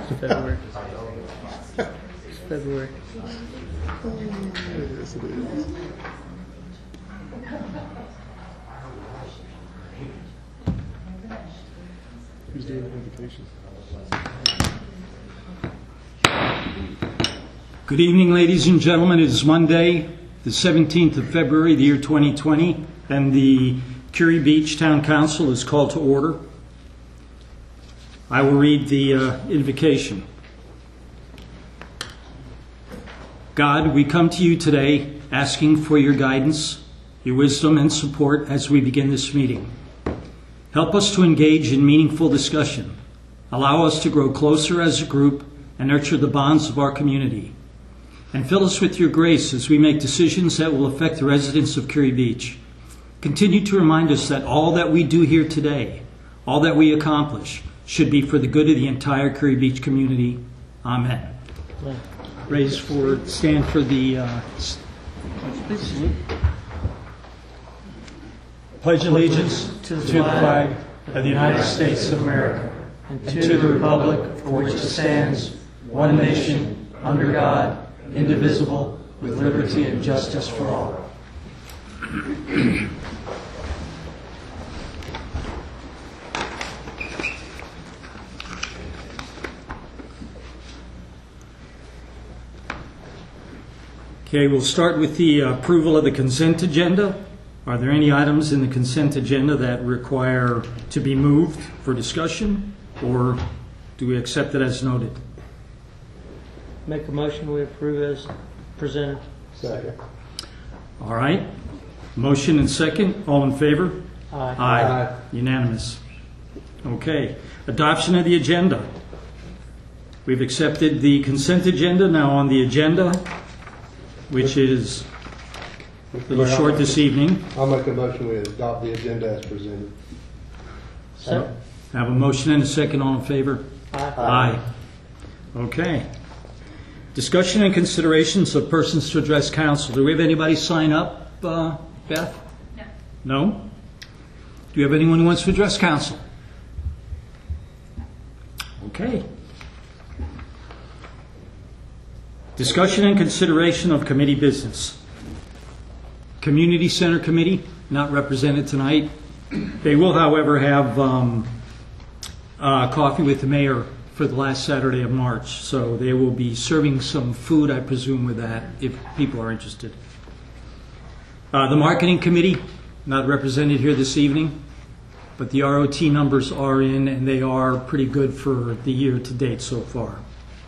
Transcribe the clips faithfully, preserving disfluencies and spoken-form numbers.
February. It's February. Yes, it is. Who's doing the invocation? Good evening, ladies and gentlemen. It is Monday, the seventeenth of February, the year twenty twenty, and the Curie Beach Town Council is called to order. I will read the uh, invocation. God, we come to you today asking for your guidance, your wisdom, and support as we begin this meeting. Help us to engage in meaningful discussion. Allow us to grow closer as a group and nurture the bonds of our community. And fill us with your grace as we make decisions that will affect the residents of Curie Beach. Continue to remind us that all that we do here today, all that we accomplish, should be for the good of the entire Curie Beach community. Amen. Yeah. Raise for, stand for the uh, Pledge allegiance to the flag of the United States of America and to the republic for which it stands, one nation, under God, indivisible, with liberty and justice for all. Okay, we'll start with the approval of the consent agenda. Are there any items in the consent agenda that require to be moved for discussion, or do we accept it as noted? Make a motion we approve as presented. Second. All right. Motion and second. All in favor? Aye. Aye. Aye. Unanimous. Okay. Adoption of the agenda. We've accepted the consent agenda. Now on the agenda, which is a little short this evening. I'll make a motion we adopt the agenda as presented. Second. I have a motion and a second. All in favor? Aye. Aye. Okay. Discussion and considerations of persons to address council. Do we have anybody sign up, uh, Beth? No. No? Do you have anyone who wants to address council? Okay. Discussion and consideration of committee business. Community Center Committee, not represented tonight. They will, however, have um, uh, coffee with the mayor for the last Saturday of March. So they will be serving some food, I presume, with that, if people are interested. Uh, the Marketing Committee, not represented here this evening, but the R O T numbers are in, and they are pretty good for the year to date so far.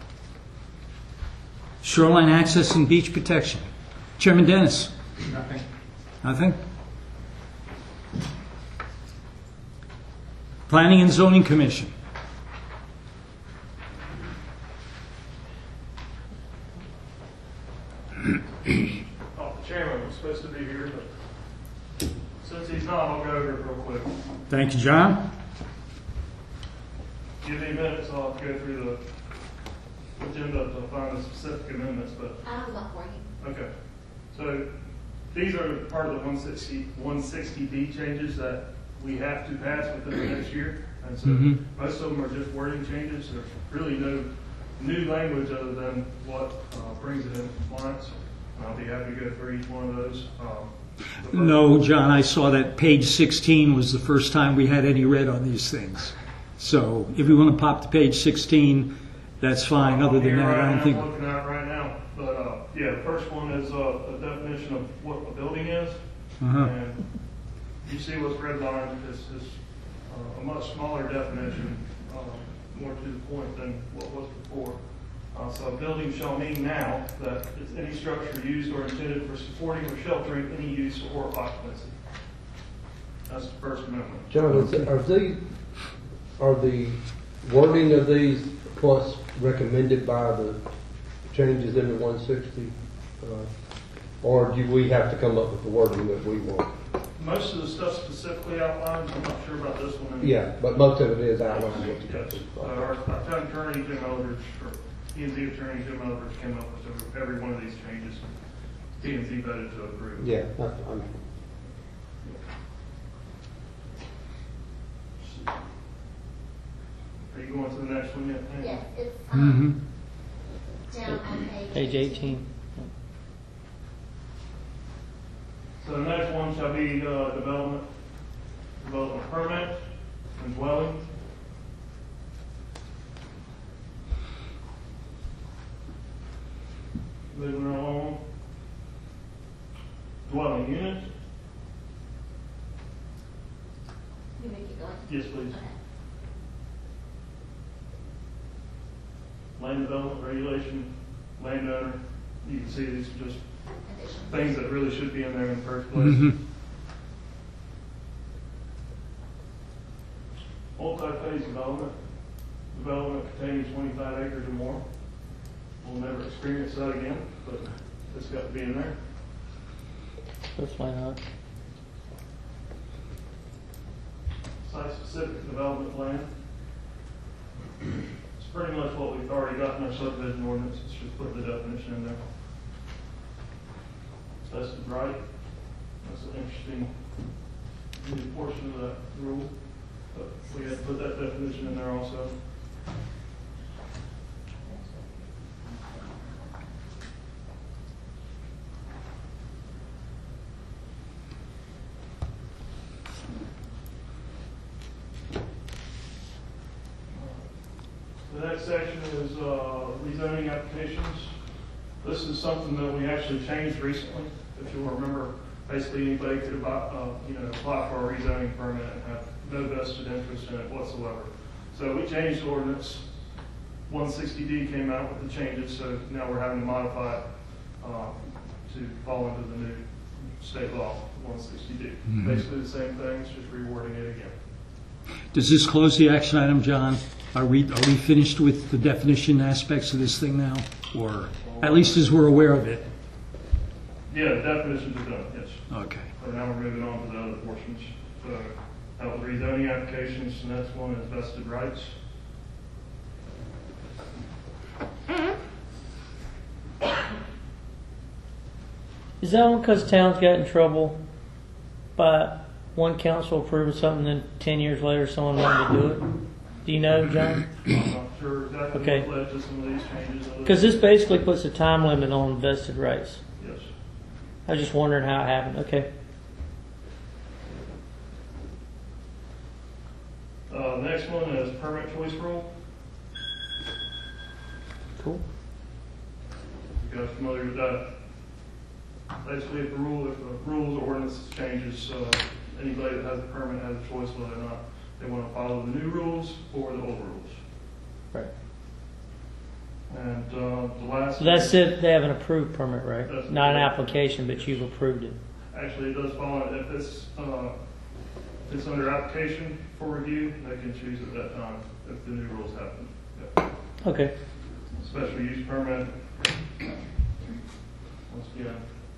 Shoreline Access and Beach Protection. Chairman Dennis. Nothing. Nothing? Planning and Zoning Commission. Oh, the chairman was supposed to be here, but since he's not, I'll go over it real quick. Thank you, John. Give me minutes, I'll have to go through the agenda to find the specific amendments, but, I have about forty. okay. So these are part of the one sixty, one sixty D changes that we have to pass within the next year. And so Mhm. most of them are just wording changes. There's really no new language other than what uh, brings it in compliance. And I'll be happy to go through each one of those. Um, the first- No, John, I saw that page sixteen was the first time we had any red on these things. So if we want to pop to page sixteen, that's fine. Other than I'm here that, I right don't now, think... I'm looking at it right now. But uh, yeah, the first one is uh, a definition of what a building is. Uh-huh. And you see what's redlined is, is uh, a much smaller definition, uh, more to the point than what was before. Uh, so a building shall mean now that it's any structure used or intended for supporting or sheltering any use or occupancy. That's the First Amendment. John, is it- are the, are the wording of these plus recommended by the changes in the one sixty? Uh, or do we have to come up with the wording that we want? Most of the stuff specifically outlined, I'm not sure about this one. Yeah, but most of it is outlined what you got. Yes. Uh, Our our town attorney, Jim Eldridge, or P and Z attorney, Jim Eldridge, came up with every every one of these changes. P and Z voted to approve. Yeah, that's, I'm, Are you going to the next one yet? Pam? Yes, it's, Mm-hmm. um, down on page. Page eighteen. So the next one shall be, uh, development, development permit and dwelling. Moving along. Dwelling unit. You make it going. Yes, please. Okay. Land development regulation, landowner. You can see these are just Addition. things that really should be in there in the first place. Mm-hmm. Multi-phase development, development containing twenty-five acres or more. We'll never experience that again, but it's got to be in there. That's why not. Site-specific development plan. It's pretty much what we've already got in our subdivision ordinance, it's just put the definition in there. Vested right, that's an interesting new portion of that rule, but we had to put that definition in there also. The next section is uh, rezoning applications. This is something that we actually changed recently. If you'll remember, basically anybody could about, uh, you know, apply for a rezoning permit and have no vested interest in it whatsoever. So we changed the ordinance. one sixty D came out with the changes, so now we're having to modify it uh, to fall into the new state law, one sixty D. Mhm. Basically the same thing, it's just rewording it again. Does this close the action item, John? Are we, are we finished with the definition aspects of this thing now? Or at least as we're aware of it? Yeah, the definitions are done, yes. Okay. So now we're moving on to the other portions. So that was rezoning applications, the next one is vested rights. Is that one because towns got in trouble by one council approving something, then ten years later someone wanted to do it? Do you know, John? I'm not sure exactly Okay. what led to some of these changes. other Because than- this basically puts a time limit on vested rights. Yes. I was just wondering how it happened. Okay. Uh, next one is permit choice rule. Cool. You guys familiar with that? Basically, if the rule, if the rules or ordinance changes, uh, anybody that has a permit has a choice whether or not they want to follow the new rules or the old rules. Right. And uh, the last. So that's it. They have an approved permit, right? That's Not an correct. application, but you've approved it. Actually, it does fall, if it's, uh, if it's under application for review, they can choose at that time if the new rules happen. Yep. Okay. Special use permit. Once again.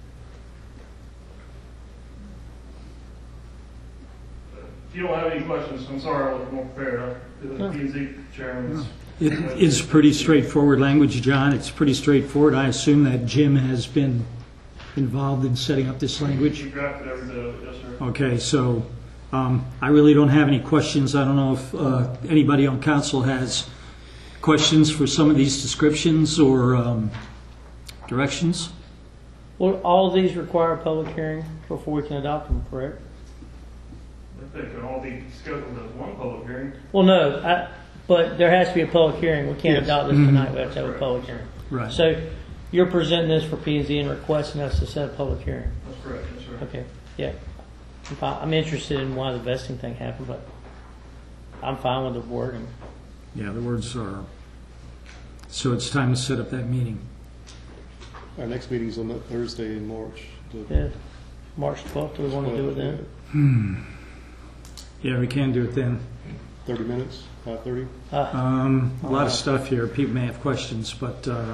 If you don't have any questions, I'm sorry I wasn't more prepared. I- The P and Z chairman's. It is pretty straightforward language, John. It's pretty straightforward. I assume that Jim has been involved in setting up this language. He drafted every bit of it, yes, sir. Okay, so um, I really don't have any questions. I don't know if uh, anybody on council has questions for some of these descriptions or um, directions. Well, all of these require a public hearing before we can adopt them, correct? If they can all be scheduled as one public hearing. Well, no, I, but there has to be a public hearing. We can't Yes. adopt this Mhm. tonight. We have to have a public hearing. Right. So you're presenting this for P and Z and requesting us to set a public hearing. That's correct, yes, sir. Okay. Yeah. I'm, fine. I'm interested in why the vesting thing happened, but I'm fine with the wording. Yeah, the words are, so it's time to set up that meeting. Our next meeting's on that Thursday in March. the- Yeah. March twelfth. Do we want to do it then? Yeah, we can do it then. Thirty minutes, five thirty? Uh, Um, a lot of stuff here. People may have questions, but uh,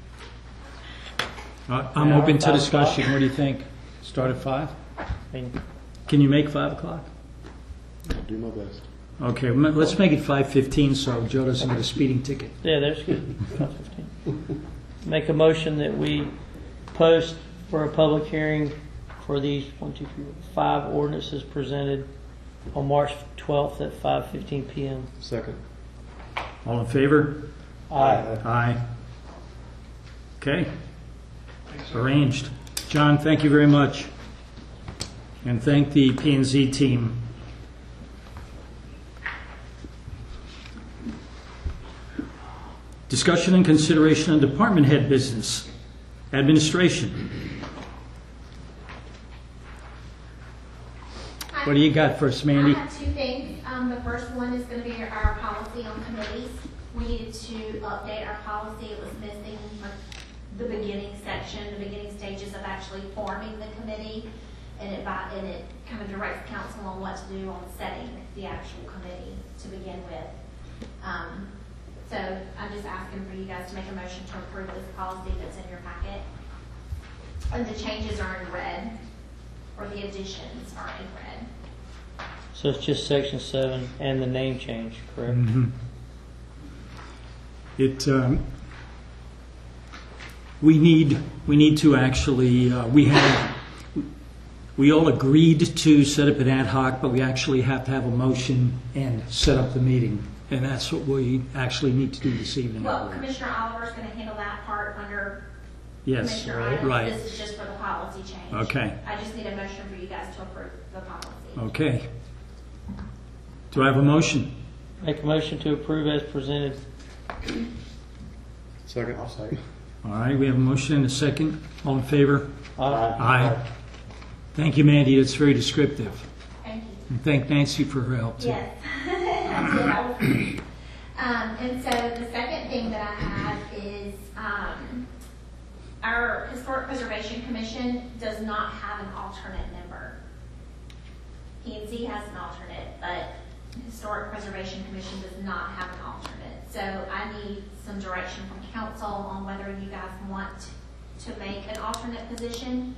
I- I'm Yeah, open to five discussion. o'clock. What do you think? Start at five? I mean, Can you make five o'clock? I'll do my best. Okay, m- let's make it five fifteen so Joe doesn't get a speeding ticket. yeah, there's good. five fifteen. Make a motion that we post for a public hearing for these one, two, three, five ordinances presented on March twelfth at five fifteen p.m. Second. All in favor? Aye. Aye. Okay, arranged. John, thank you very much. And thank the P and Z team. Discussion and consideration on department head business. Administration. What do you got for us, Mandy? I have two things. Um, the first one is going to be our policy on committees. We needed to update our policy. It was missing like the beginning section, the beginning stages of actually forming the committee, and it by, and it kind of directs council on what to do on setting the actual committee to begin with. Um, so I'm just asking for you guys to make a motion to approve this policy that's in your packet. And the changes are in red, or the additions are in red. So it's just section seven and the name change, correct? Mhm. It, um, we need, we need to actually, uh, we have, we all agreed to set up an ad hoc, but we actually have to have a motion and set up the meeting. And that's what we actually need to do this evening. I Well, believe. Commissioner Oliver's going to handle that part under Yes, Commissioner items. right. This is just for the policy change. Okay. I just need a motion for you guys to approve the policy. Okay. Do I have a motion? Make a motion to approve as presented. Second. I'll say. All right, we have a motion and a second. All in favor? Aye. Aye. Thank you, Mandy. That's very descriptive. Thank you. And thank Nancy for her help, too. Yes. I did. I was- um, and so the second thing that I have is um, our Historic Preservation Commission does not have an alternate member. P and Z has an alternate, but Historic Preservation Commission does not have an alternate. So I need some direction from council on whether you guys want to make an alternate position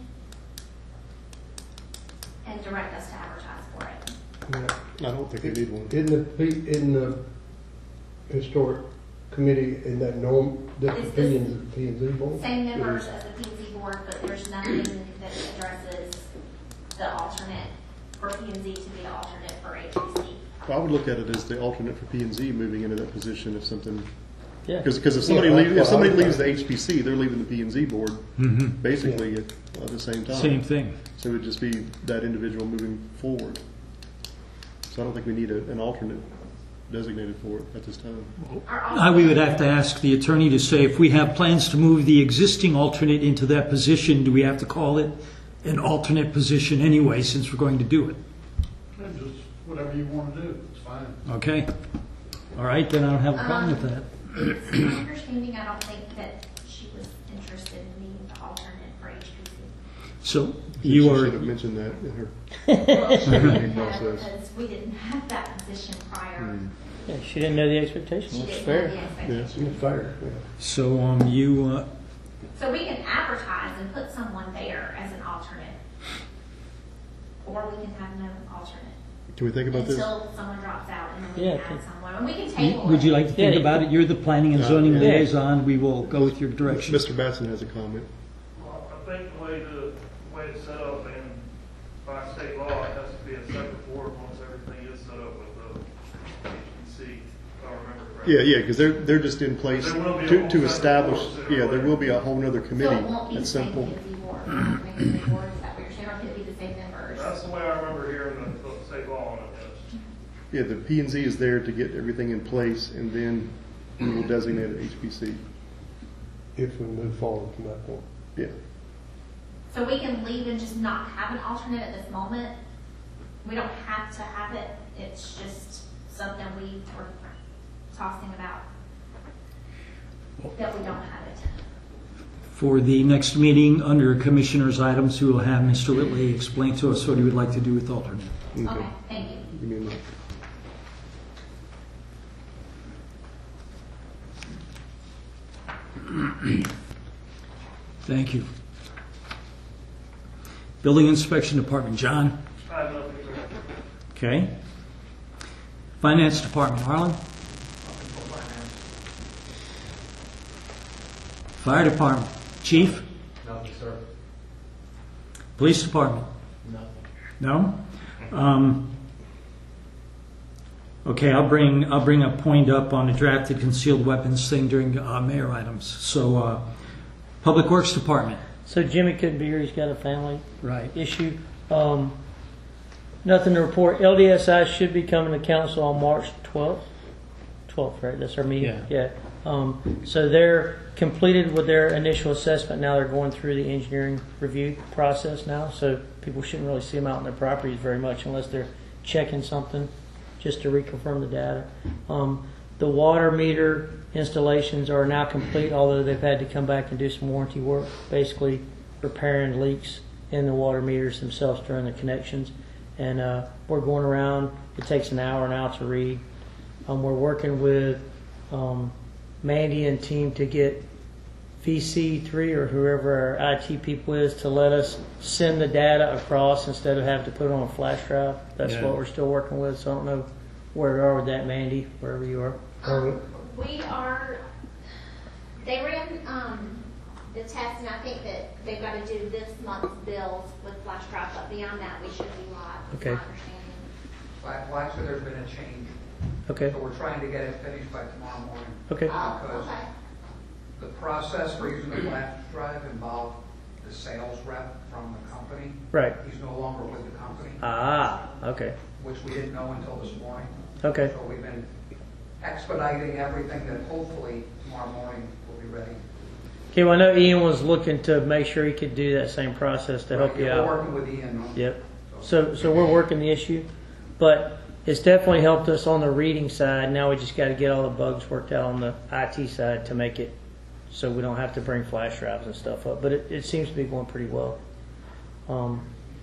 and direct us to advertise for it. Yeah. I don't think we need one. In the, P- in the historic committee, in that norm, the Is P this- and P and Z board? Same members as the P and Z board, but there's nothing that addresses the alternate for P and Z to be the alternate for H B C. I would look at it as the alternate for P and Z moving into that position if something, Yeah. because, because if somebody Yeah, leaves, if that's what I somebody would leaves the think. H P C, they're leaving the P and Z board Mhm. basically at, at the same time. Same thing. So it would just be that individual moving forward. So I don't think we need a, an alternate designated for it at this time. Our Uh, we would alternate- have to ask the attorney to say, if we have plans to move the existing alternate into that position, do we have to call it an alternate position anyway, since we're going to do it? And just whatever you want to do, it's fine. Okay? All right, then I don't have a problem with Um, that. It's my understanding, I don't think that she was interested in being the alternate for H B C. So She you should have are, mentioned that in her. Well, she didn't have, Process. because we didn't have that position prior. Hmm. Yeah, she didn't know the expectations. She That's didn't fair. have the expectation. It's fair, yeah. so um, you, uh, So we can advertise and put someone there as an alternate. Or we can have no alternate. Can we think about this? Until someone drops out and then we Yeah, can can- add someone. And we can you- table it. would you like to think Yeah. about it? You're the planning and zoning Uh, yeah. liaison. We will go with your direction. Mister Batson has a comment. Well, I think the way the, the way it's set up and by state law, it has to be a separate board once everything is set up with the H B C, if I remember correctly. Yeah, yeah, because they're, they're just in place There will be a to, whole to separate establish, board yeah, there will be a whole nother So committee it won't be the at same some point. P and Z board. It won't be the same board. Is that what you're saying? Or could it be the same members? That's the way I remember hearing the, the state law on it, yes. Yeah, the P and Z is there to get everything in place, and then we will designate an H P C. If we move forward from that point. Yeah. So we can leave and just not have an alternate at this moment? We don't have to have it. It's just something we were tossing about. That we don't have it. For the next meeting, under Commissioner's items, we will have Mister Whitley explain to us what he would like to do with alternate. Okay, thank you. Give me a minute. Thank you. Building Inspection Department, John. I have nothing to Okay. Finance Department, Harlan. Fire Department, Chief. Nothing, sir. Police Department. Nothing. No? Um, Okay, I'll bring, I'll bring a point up on the drafted concealed weapons thing during uh, mayor items. So, uh, Public Works Department. So Jimmy couldn't be here. He's got a family Right. issue. Um, nothing to report. L D S I should be coming to council on March twelfth. twelfth, right? That's our meeting. Yeah. Yeah. Um, so they're completed with their initial assessment. Now they're going through the engineering review process now. So people shouldn't really see them out on their properties very much unless they're checking something just to reconfirm the data. Um, the water meter installations are now complete, although they've had to come back and do some warranty work, basically repairing leaks in the water meters themselves during the connections. And uh, we're going around. It takes an hour now to read. Um, we're working with um, Mandy and team to get V C three or whoever our I T people is to let us send the data across instead of having to put it on a flash drive. That's Yeah. what we're still working with. So I don't know where we are with that, Mandy, wherever you are. Um, we are, they ran, um, the test, and I think that they've got to do this month's bills with flash drive, but beyond that, we should be live. Okay. Is my understanding. Well, well, actually, there's been a change. Okay. So we're trying to get it finished by tomorrow morning. Okay. Oh, Because okay. the process for using the flash drive involved the sales rep from the company. Right. He's no longer with the company, Ah, okay. which we didn't know until this morning. Okay. So we've been expediting everything that hopefully tomorrow morning will be ready. Okay, well, I know Ian was looking to make sure he could do that same process to help you We're out. working with Ian. on- Yep. So, so we're working the issue, but it's definitely helped us on the reading side. Now we just got to get all the bugs worked out on the I T side to make it so we don't have to bring flash drives and stuff up. But it, it seems to be going pretty well. Um,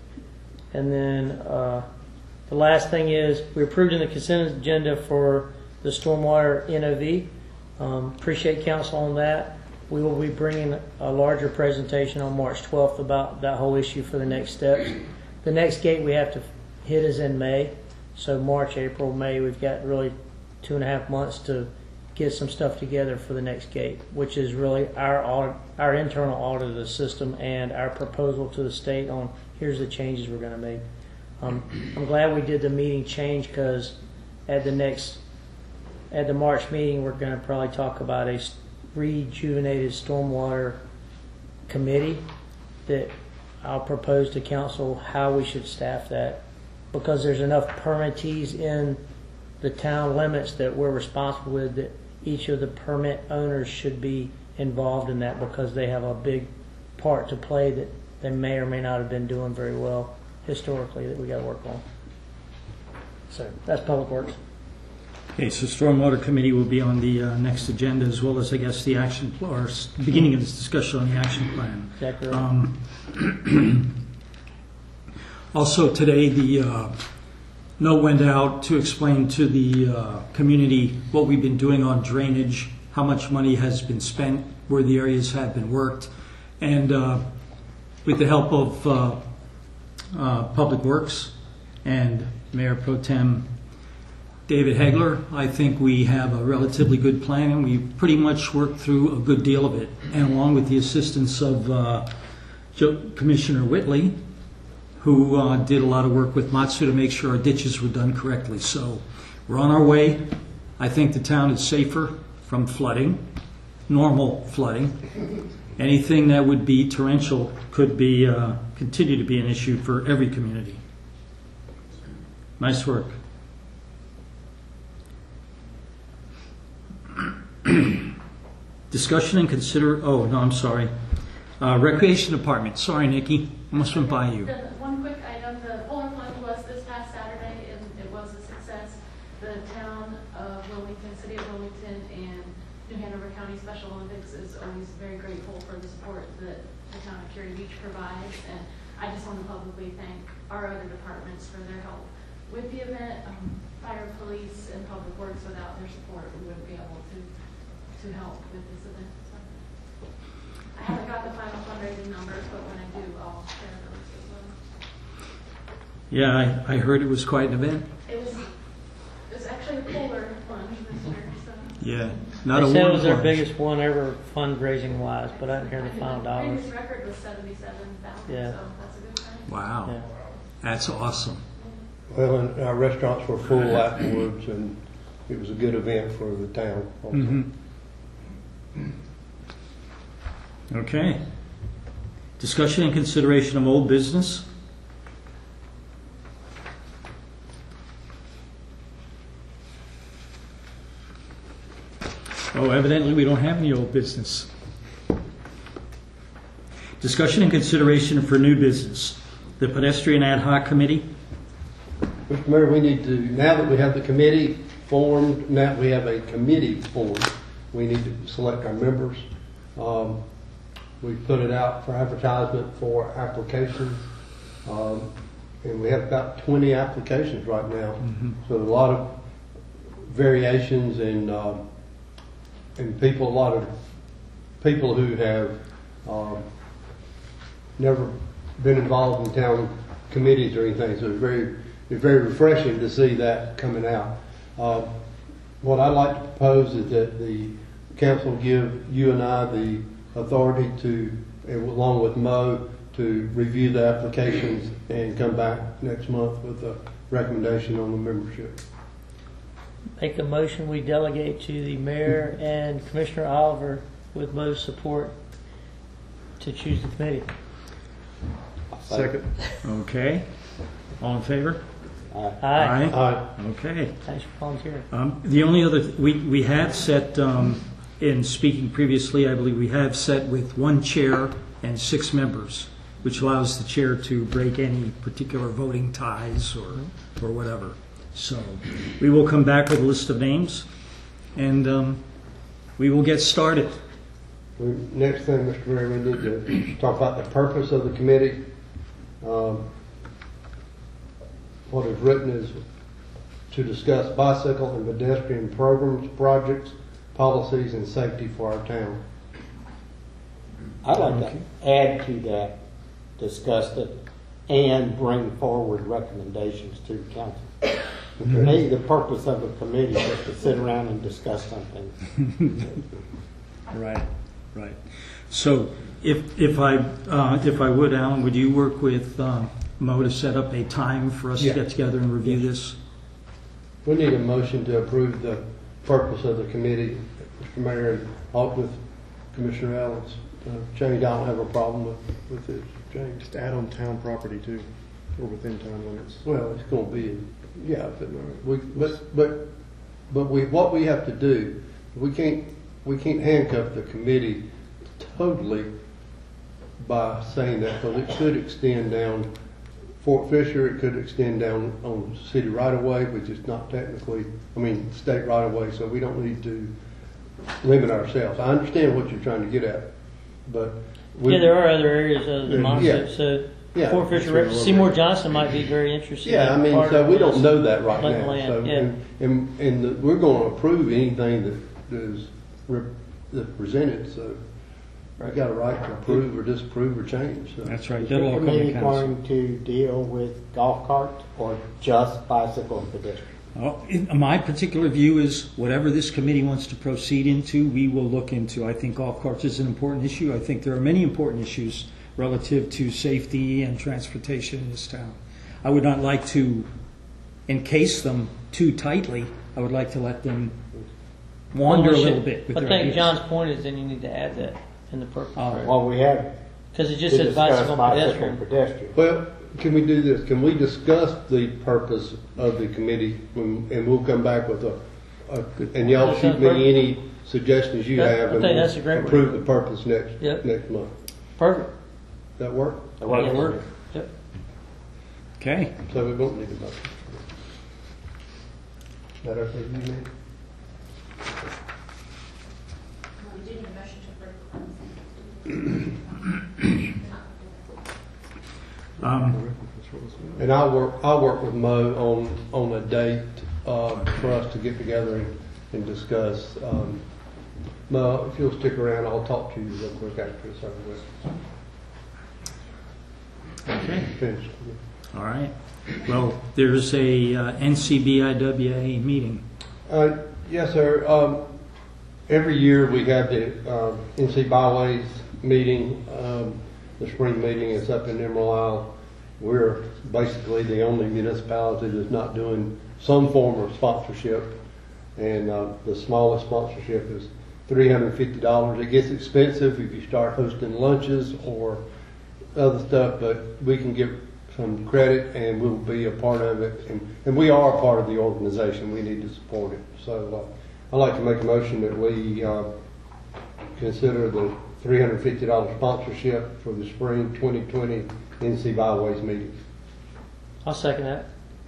and then uh, the last thing is we approved in the consent agenda for the stormwater N O V. Um, appreciate council on that. We will be bringing a larger presentation on March twelfth about that whole issue for the next steps. The next gate we have to hit is in May. So March, April, May, we've got really two and a half months to get some stuff together for the next gate, which is really our audit, our internal audit of the system and our proposal to the state on here's the changes we're going to make. Um, I'm glad we did the meeting change because at the next, at the March meeting, we're going to probably talk about a rejuvenated stormwater committee that I'll propose to council how we should staff that, because there's enough permittees in the town limits that we're responsible with that each of the permit owners should be involved in that because they have a big part to play that they may or may not have been doing very well historically that we got to work on. So that's Public Works. Okay, so Stormwater Committee will be on the uh, next agenda, as well as, I guess, the action, or s- beginning of this discussion on the action plan. Exactly right. Um, Also today, the uh, note went out to explain to the uh, community what we've been doing on drainage, how much money has been spent, where the areas have been worked, and uh, with the help of uh, uh, Public Works and Mayor Pro Tem David Hegler, I think we have a relatively good plan, and we pretty much worked through a good deal of it. And along with the assistance of uh, Jo- Commissioner Whitley, who uh, did a lot of work with Matsu to make sure our ditches were done correctly. So we're on our way. I think the town is safer from flooding, normal flooding. Anything that would be torrential could be uh, continue to be an issue for every community. Nice work. Discussion and consider, oh, no, I'm sorry. Uh, Recreation Department, sorry, Nikki, almost went by you. The- One quick item, the polling fund was this past Saturday, and it was a success. The town of Wilmington, City of Wilmington, and New Hanover County Special Olympics is always very grateful for the support that the town of Curie Beach provides, and I just want to publicly thank our other departments for their help with the event. Um, Fire, police, and public works, without their support, we wouldn't be able to, to help with this event. So I haven't got the final fundraising numbers, but when I do, I'll share those as well. Yeah, I, I heard it was quite an event. It was, it was actually a polar plunge this year, so. Yeah, not a They said it warm was their plunge. biggest one ever fundraising wise, but I didn't hear the final The dollars. previous record was seventy-seven thousand, Yeah. so that's a good sign. Wow, Yeah. that's awesome. Well, and our restaurants were full afterwards, and it was a good event for the town also. Mhm. Okay. Discussion and consideration of old business. Oh, evidently we don't have any old business. Discussion and consideration for new business. The pedestrian ad hoc committee. Mister Mayor, we need to, now that we have the committee formed, now that we have a committee formed, we need to select our members. Um, we put it out for advertisement for applications, um, and we have about twenty applications right now. Mhm. So a lot of variations and, um, and people, a lot of people who have, um, never been involved in town committees or anything, so it's very, it's very refreshing to see that coming out. Uh, What I'd like to propose is that the council give you and I the authority to, along with Mo, to review the applications and come back next month with a recommendation on the membership. Make a motion, we delegate to the mayor and Commissioner Oliver with Mo's support to choose the committee. Second. Okay. All in favor? Aye. Aye. Okay. Thanks for volunteering. Um, The only other, we, we had set, um, in speaking previously, I believe we have set with one chair and six members, which allows the chair to break any particular voting ties or, or whatever. So we will come back with a list of names, and um, we will get started. We- Next thing, Mister Mayor, we need to talk about the purpose of the committee. Um, What is written is to discuss bicycle and pedestrian programs, projects, policies, and safety for our town. I'd like to add to that, discuss it, and bring forward recommendations to the council. To me, the purpose of a committee is to sit around and discuss something. Right, right. So if, if I, uh, if I would, Alan, would you work with um, Mo to set up a time for us Yeah. to get together and review this? We need a motion to approve the purpose of the committee, Mister Mayor, and talk with Commissioner Allen's uh, change. I don't have a problem with, with this change. Just add on town property too, or within town limits. Well, it's gonna be, yeah, but, we, but, but, but we, what we have to do, we can't, we can't handcuff the committee totally by saying that, because it could extend down Fort Fisher, it could extend down on city right of way, which is not technically, I mean, state right of way, so we don't need to limit ourselves. I understand what you're trying to get at, but we. Yeah, there are other areas of the Yeah. Montezut, so Yeah. Fort Fisher, Rep- Seymour Johnson might be very interested. Yeah, I in mean, part so of we this. don't know that right Let the now. land, So, yeah. and, and, and the- we're gonna approve anything that is, rep- that's presented, so we got a right to approve or disapprove or change, so. That's right. Is That'll the all come to committee council. going to deal with golf carts or just bicycle and pedestrian? Oh, in- my particular view is whatever this committee wants to proceed into, we will look into. I think golf carts is an important issue. I think there are many important issues relative to safety and transportation in this town. I would not like to encase them too tightly. I would like to let them wander Well, we a little should- bit with I their think ideas. John's point is then you need to add that in the purpose. Oh, right? Well, we have Because it to just says discuss bicycle bicycle pedestrian. and pedestrian. Well, can we do this? Can we discuss the purpose of the committee when- and we'll come back with a, a- and y'all That shoot sounds perfect. me any suggestions you Yeah, I have and think we'll that's a great way. approve the purpose next, Yep. next month. Perfect. That work? That works. Yeah. work. Yep. Okay. So we won't need a motion. That okay with you, man? We do need a motion to approve. Um, And I'll work, I'll work with Mo on, on a date, uh, for us to get together and, and discuss. Um, Mo, if you'll stick around, I'll talk to you real quick after this over with. okay. Finished. All right. Well, there's a uh, N C B I W A meeting. Uh, yes, sir. Um, every year we have the, uh, N C Byways meeting, um, the spring meeting. It's up in Emerald Isle. we're basically the only municipality that's not doing some form of sponsorship. And uh, the smallest sponsorship is three hundred fifty dollars. It gets expensive if you start hosting lunches or other stuff, but we can give some credit and we'll be a part of it. And, and we are a part of the organization. We need to support it. So uh, I'd like to make a motion that we uh, consider the three hundred fifty dollars sponsorship for the spring twenty twenty N C Byways meetings. I'll second that.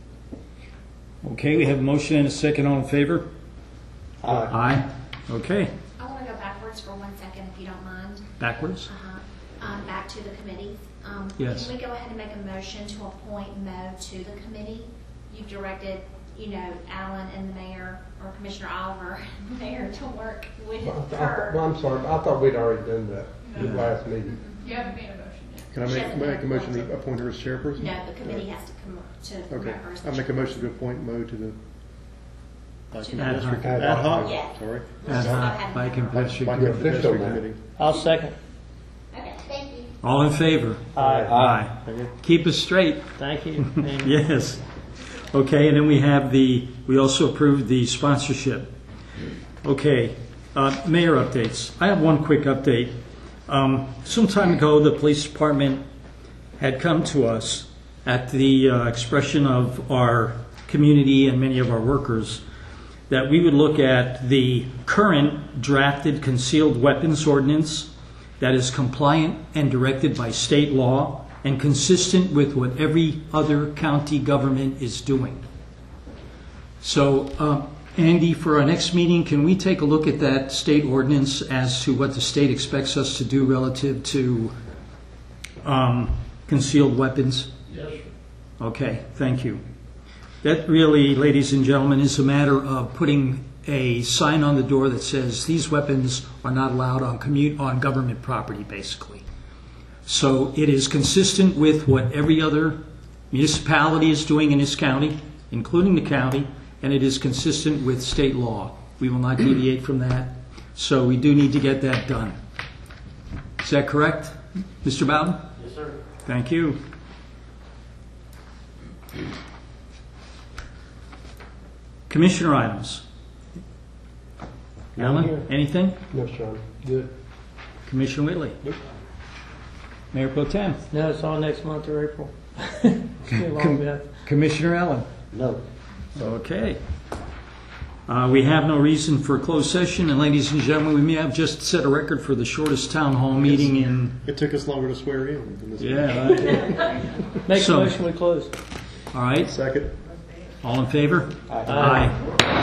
Okay, we have a motion and a second. All in favor? Aye. Aye. Okay. I want to go backwards for one second, if you don't mind. Backwards? Uh-huh. Um, back to the committees. Um, Yes. Can we go ahead and make a motion to appoint Mo to the committee? You've directed, you know, Alan and the mayor, or Commissioner Oliver, and the mayor, to work with Well, I- her. well, I'm sorry, I thought we'd already done that the last meeting. You haven't made a motion yet. Can I make, make a motion to appoint her as chairperson? No, the committee has to come to Okay, promote her as the I make a motion to appoint Mo to the Biking Ad hoc. Pedestrian, ad hoc, Yeah. sorry. Ad hoc Bike and Pedestrian Biking You're official Pedestrian now. Committee. I'll second. Okay, thank you. All in favor? Aye. Aye. Okay. Keep us straight. Thank you. And Yes. Okay, and then we have the, we also approved the sponsorship. Okay, uh, mayor updates. I have one quick update. Um, some time ago, the police department had come to us at the uh, expression of our community and many of our workers that we would look at the current drafted concealed weapons ordinance that is compliant and directed by state law and consistent with what every other county government is doing. So, uh, Andy, for our next meeting, can we take a look at that state ordinance as to what the state expects us to do relative to um, concealed weapons? Yes, sir. Okay, thank you. That really, ladies and gentlemen, is a matter of putting a sign on the door that says these weapons are not allowed on commute on government property, basically. So it is consistent with what every other municipality is doing in this county, including the county, and it is consistent with state law. We will not deviate from that. So we do need to get that done. Is that correct, Mister Bowden? Yes, sir. Thank you. Commissioner items. None here. Alan, anything? No, sir. Good. Commissioner Whitley? Nope. Mayor Pro Tem? no, it's all next month or April. It's too long, Com- Beth. Commissioner Allen? No. Okay. Uh, we have no reason for a closed session, and ladies and gentlemen, we may have just set a record for the shortest town hall meeting in, It took us longer to swear in than this. yeah, right. Make a So- motion, we close. All right, Second. all in favor? Aye. Aye.